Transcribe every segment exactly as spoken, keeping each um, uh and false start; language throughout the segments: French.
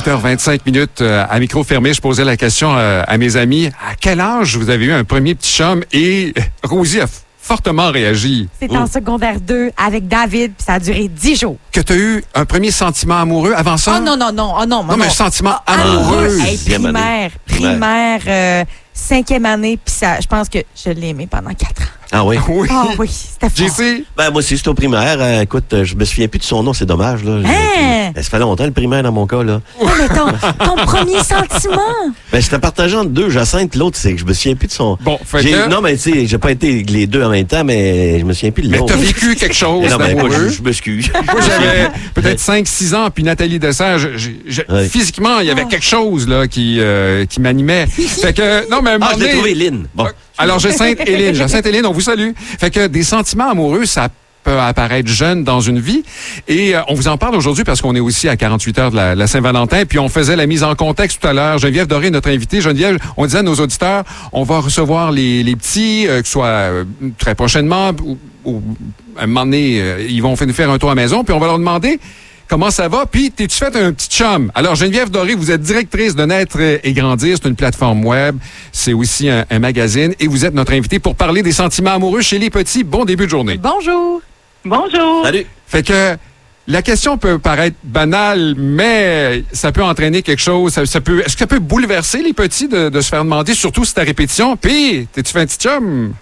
huit heures vingt-cinq minutes, euh, à micro fermé, je posais la question euh, à mes amis. À quel âge vous avez eu un premier petit chum? Et Rosie a fortement réagi. C'était en secondaire deux avec David, puis ça a duré dix jours. Que tu as eu un premier sentiment amoureux avant ça? Oh non, non, non, oh non. Non, mais un sentiment amoureux. Hey, primaire, primaire, euh, cinquième année, puis ça, je pense que je l'ai aimé pendant quatre ans. Ah oui? Oui. Ah oui, c'était fort. J C? Ben, moi aussi, c'était au primaire. Euh, écoute, euh, je me souviens plus de son nom, c'est dommage, là. Hein? Ben, ça fait longtemps, le primaire, dans mon cas, là. Ouais, mais ton, ton premier sentiment? Ben, j'étais partagé entre deux. Jacinthe, l'autre, c'est que je me souviens plus de son... Bon, fait J'ai- que... Non, mais tu sais, j'ai pas été les deux en même temps, mais je me souviens plus de Mais l'autre. t'as vécu quelque chose Mais non, mais moi, d'amoureux. je, je m'excuse. Moi, j'avais peut-être cinq six ans, puis Nathalie Dessert, je- je- je- Ouais. physiquement, il y avait quelque chose là qui, euh, qui m'animait. Fait que, non, mais à un Ah, moment je l'ai donné- trouvé, Lynn. Bon. Alors, Jacinthe Hélène. Jacinthe Hélène, on vous salue. Fait que des sentiments amoureux, ça peut apparaître jeune dans une vie. Et euh, on vous en parle aujourd'hui parce qu'on est aussi à quarante-huit heures de la, la Saint-Valentin. Puis on faisait la mise en contexte tout à l'heure. Geneviève Doré, notre invitée. Geneviève, on disait à nos auditeurs, on va recevoir les, les petits, euh, que ce soit euh, très prochainement ou, ou à un moment donné, euh, ils vont nous faire un tour à la maison. Puis on va leur demander comment ça va? Puis, t'es-tu fait un petit chum? Alors, Geneviève Doré, vous êtes directrice de Naître et Grandir. C'est une plateforme web. C'est aussi un, un magazine. Et vous êtes notre invitée pour parler des sentiments amoureux chez les petits. Bon début de journée. Bonjour. Bonjour. Salut. Fait que la question peut paraître banale, mais ça peut entraîner quelque chose. Ça, ça peut, est-ce que ça peut bouleverser les petits de, de se faire demander, surtout si c'est à répétition? Puis, t'es-tu fait un petit chum?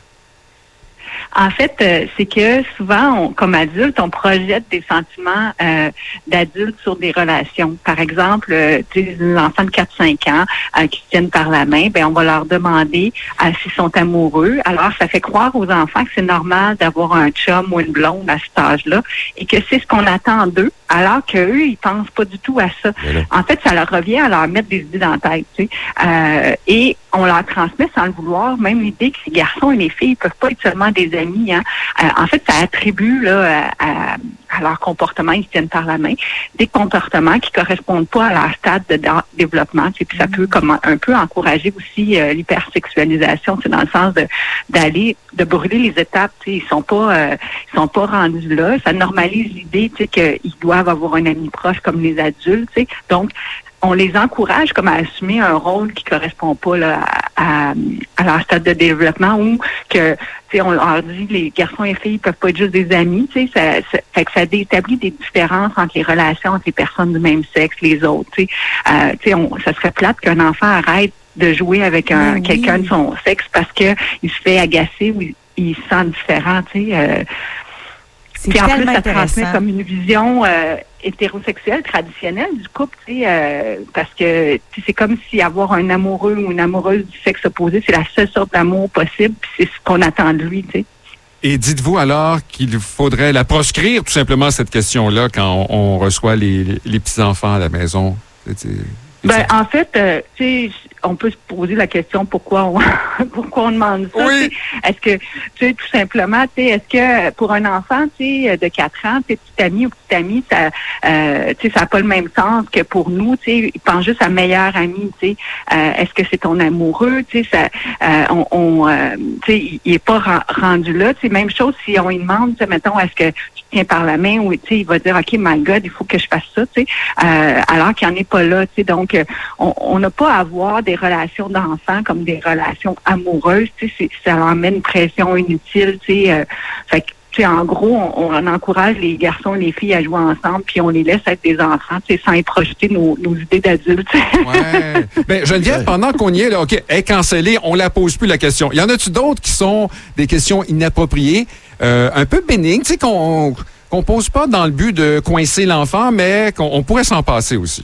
En fait, euh, c'est que souvent, on, comme adulte, on projette des sentiments euh, d'adulte sur des relations. Par exemple, euh, des enfants de quatre cinq ans euh, qui se tiennent par la main, ben on va leur demander euh, s'ils sont amoureux. Alors, ça fait croire aux enfants que c'est normal d'avoir un chum ou une blonde à cet âge-là et que c'est ce qu'on attend d'eux, alors qu'eux, ils pensent pas du tout à ça. En fait, ça leur revient à leur mettre des idées dans la tête, tu sais. Euh, et on leur transmet sans le vouloir, même l'idée que les garçons et les filles peuvent pas être seulement des amis. Hein. Euh, en fait, ça attribue là, à, à leur comportement, ils se tiennent par la main, des comportements qui correspondent pas à leur stade de da- développement. Tu sais. Puis ça peut comme un peu encourager aussi euh, l'hypersexualisation, c'est dans le sens de d'aller, de brûler les étapes. Tu sais. Ils sont pas, euh, ils sont pas rendus là. Ça normalise l'idée, tu sais, qu'ils doivent avoir un ami proche comme les adultes. Tu sais. Donc on les encourage comme à assumer un rôle qui correspond pas là, à, à, à leur stade de développement ou que, tu sais, on leur dit les garçons et filles peuvent pas être juste des amis, tu sais, ça, ça, fait que ça établit des différences entre les relations entre les personnes du même sexe, les autres, tu sais, euh, tu sais, on, ça serait plate qu'un enfant arrête de jouer avec un oui. quelqu'un de son sexe parce que il se fait agacer ou il, il se sent différent, tu sais. Euh, C'est Puis en plus, tellement ça transmet intéressant. comme une vision euh, hétérosexuelle traditionnelle du couple, tu sais, euh, parce que tu sais, c'est comme si avoir un amoureux ou une amoureuse du sexe opposé, c'est la seule sorte d'amour possible, puis c'est ce qu'on attend de lui, tu sais. Et dites-vous alors qu'il faudrait la proscrire, tout simplement, cette question-là, quand on, on reçoit les, les, les petits-enfants à la maison. C'est- c'est- Ben, en fait, euh, tu sais, on peut se poser la question pourquoi on pourquoi on demande ça. Oui. tu sais. Est-ce que, tu sais, tout simplement, tu sais, est-ce que pour un enfant, tu sais, de quatre ans, tu sais, petit ami ou petit ami, ça, euh, tu sais, ça n'a pas le même sens que pour nous, tu sais, il pense juste à meilleur ami, tu sais. Euh, est-ce que c'est ton amoureux, tu sais, ça, euh, on, on euh, tu sais, il est pas ra- rendu là, tu sais. Même chose si on lui demande, tu sais, mettons, est-ce que tu tiens par la main ou, tu sais, il va dire, ok, my God, il faut que je fasse ça, tu sais, euh, alors qu'il n'en est pas là, tu sais. Donc, euh, on on n'a pas à avoir des relations d'enfants comme des relations amoureuses, tu sais, c'est- ça leur met une pression inutile, tu sais. Euh, fait que, tu sais, en gros, on, on encourage les garçons et les filles à jouer ensemble, puis on les laisse être des enfants, tu sais, sans y projeter nos, nos idées d'adultes. Ouais. Ben, Geneviève, pendant qu'on y est, là, OK, elle est cancellée, on la pose plus la question. Y en a-tu d'autres qui sont des questions inappropriées, euh, un peu bénignes, tu sais, qu'on qu'on pose pas dans le but de coincer l'enfant, mais qu'on on pourrait s'en passer aussi?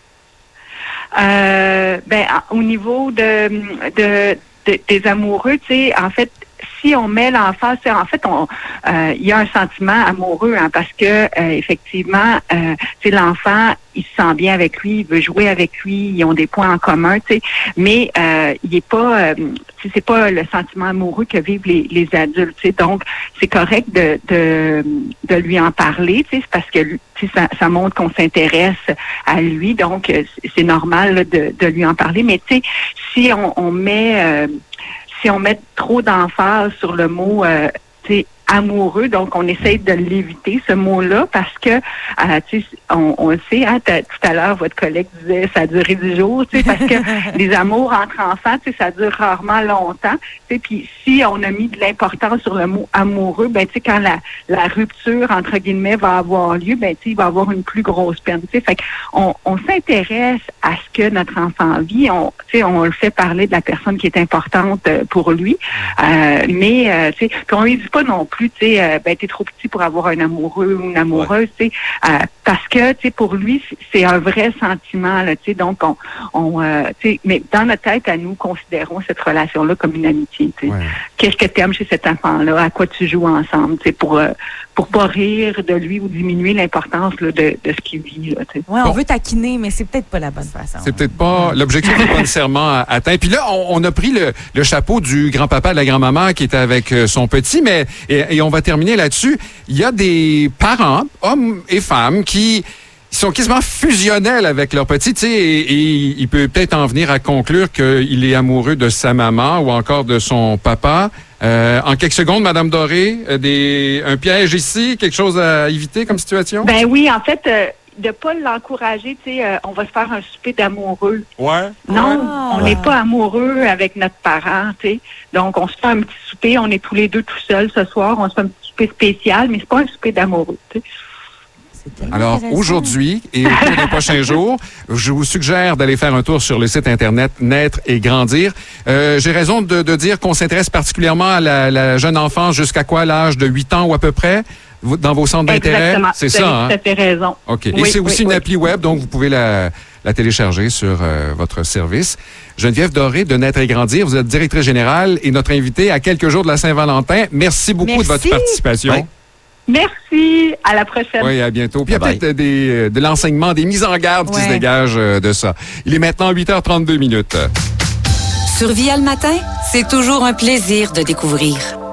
Euh, ben, au niveau de, de, de- des amoureux, tu sais, en fait, si on met l'enfant, c'est en fait, on, euh, il y a un sentiment amoureux, hein, parce que euh, effectivement, euh, tu sais, l'enfant, il se sent bien avec lui, il veut jouer avec lui, ils ont des points en commun, tu sais, mais euh, il est pas, euh, tu sais, c'est pas le sentiment amoureux que vivent les, les adultes, tu sais, donc c'est correct de, de de lui en parler, tu sais, c'est parce que tu sais, ça, ça montre qu'on s'intéresse à lui, donc euh, c'est normal là, de, de lui en parler, mais tu sais, si on, on met euh, si on met trop d'emphase sur le mot, euh, tu sais, amoureux, donc on essaye de l'éviter, ce mot-là, parce que, euh, tu sais, on, on le sait, hein, tout à l'heure, votre collègue disait ça a duré dix jours, tu sais, parce que les amours entre enfants, tu sais, ça dure rarement longtemps, tu sais, puis si on a mis de l'importance sur le mot amoureux, ben, tu sais, quand la, la rupture, entre guillemets, va avoir lieu, ben, tu sais, il va avoir une plus grosse peine, tu sais, fait qu'on on s'intéresse à ce que notre enfant vit, on, tu sais, on le fait parler de la personne qui est importante pour lui, euh, mais, euh, tu sais, puis on lui dit pas non plus, tu sais, euh, ben, t'es trop petit pour avoir un amoureux ou une amoureuse, tu sais, euh, parce que, tu sais, pour lui, c'est un vrai sentiment, là, tu sais, donc on, on euh, tu sais, mais dans notre tête, à nous, considérons cette relation-là comme une amitié, tu sais. Ouais. Qu'est-ce que t'aimes chez cet enfant-là? À quoi tu joues ensemble, tu sais, pour, euh, pour pas rire de lui ou diminuer l'importance là, de, de ce qu'il vit, là, tu sais. Ouais, on bon. veut taquiner, mais c'est peut-être pas la bonne façon. C'est peut-être pas, l'objectif n'est pas nécessairement atteint. Puis là, on, on a pris le, le chapeau du grand-papa de la grand-maman qui était avec son petit, mais, et, et on va terminer là-dessus. Il y a des parents, hommes et femmes, qui sont quasiment fusionnels avec leur petit, tu sais, et, et il peut peut-être en venir à conclure qu'il est amoureux de sa maman ou encore de son papa. Euh, en quelques secondes, Madame Doré, des, un piège ici, quelque chose à éviter comme situation? Ben oui, en fait, euh, de pas l'encourager, tu sais, euh, on va se faire un souper d'amoureux. Ouais. Non, ah. on n'est pas amoureux avec notre parent, tu sais. Donc, on se fait un petit souper, on est tous les deux tout seuls ce soir, on se fait un petit souper spécial, mais c'est pas un souper d'amoureux, tu sais. Alors, aujourd'hui et au cours des prochains jours, je vous suggère d'aller faire un tour sur le site Internet Naître et Grandir. Euh, j'ai raison de, de dire qu'on s'intéresse particulièrement à la, la jeune enfance jusqu'à quoi, l'âge de huit ans ou à peu près, dans vos centres d'intérêt? Exactement. C'est ça, hein? Vous avez tout à fait raison. OK. Oui, et c'est aussi oui, une oui. appli web, donc vous pouvez la, la télécharger sur euh, votre service. Geneviève Doré de Naître et Grandir, vous êtes directrice générale et notre invitée à quelques jours de la Saint-Valentin. Merci beaucoup Merci. de votre participation. Ouais. Merci. À la prochaine. Oui, à bientôt. Puis il y a Bye peut-être des, de l'enseignement, des mises en garde qui Ouais. se dégagent euh, de ça. Il est maintenant huit heures trente-deux minutes. Sur Via le matin, c'est toujours un plaisir de découvrir.